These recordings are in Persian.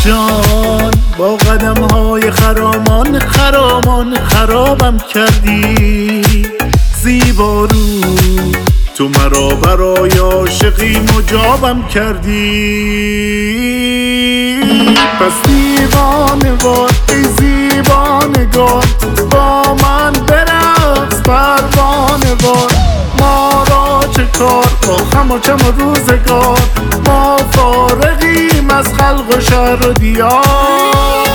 جان با قدم های خرامان خرامان خرابم کردی زیبا رو تو مرا برای عاشقی مجابم کردی پس دیوانه‌وار ای زیبانگار با من برقص پروانه‌وار ما را چه کار با خم و چم و روزگار ما فارغیم از خلق و شهر و دیار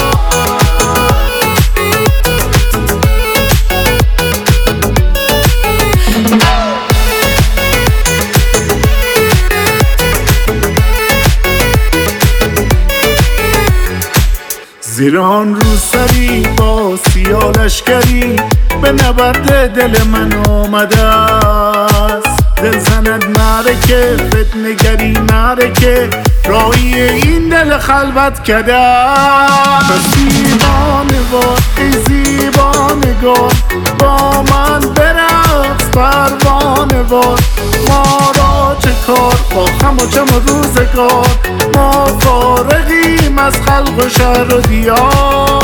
زیر آن روسری با سیاه لشکری به نبرد دل من آمده است دل زند معرکه فتنه‌گری معرکه راهی این دل خلوت کرده است پس دیوانه‌وار ای زیبانگار با من برقص پروانه‌وار ما را چه کار با خم و چم و روزگار ما فارغیم از خلق و شهر و دیار